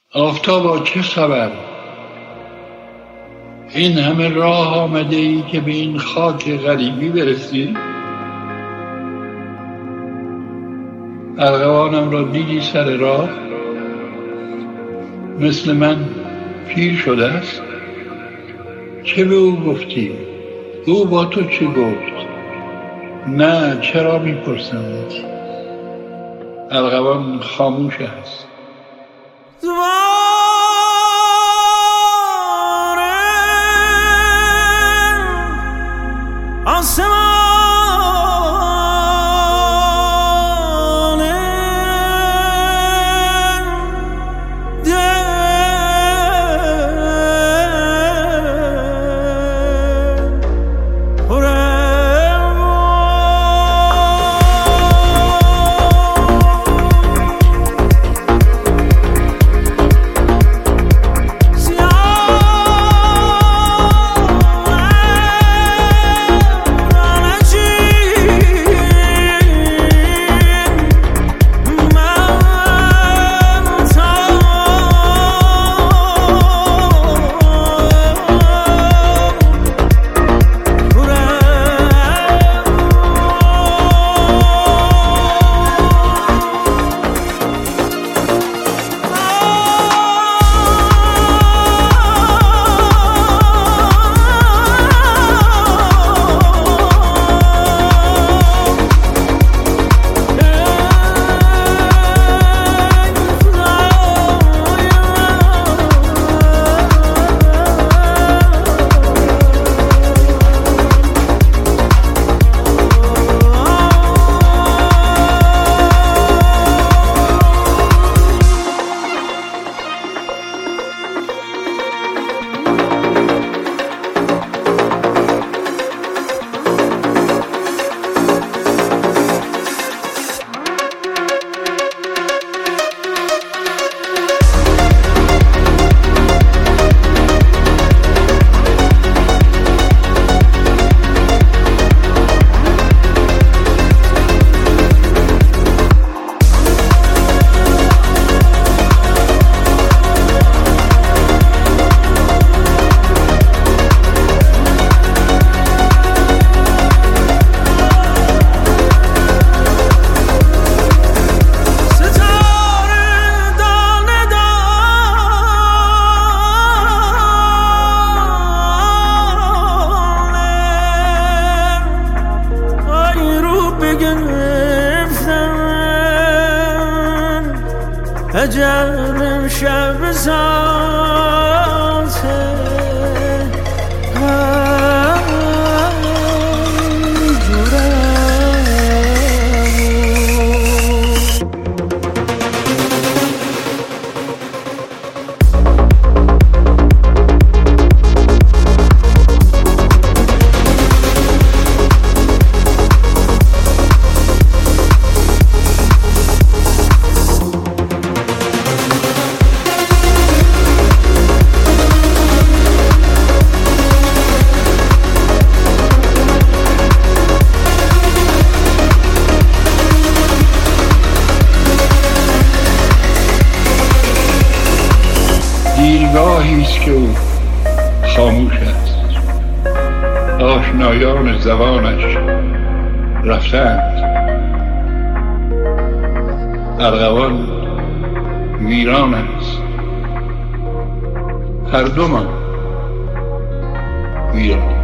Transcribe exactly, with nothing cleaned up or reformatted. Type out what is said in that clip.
آفتابا چه خبر؟ این همه راه آمده ای که به این خاک غریبی برسی؟ ارغوانم را دیدی سر راه؟ مثل من پیر شده است؟ چه به او گفتی؟ او با تو چه گفت؟ نه، چرا میپرسمت؟ ارغوان خاموش است. عجب شب ذاته دیرگاهیست که او خاموش است. آشنایان زبانش رفتند. ارغوان ویران است. هر دومان ویران.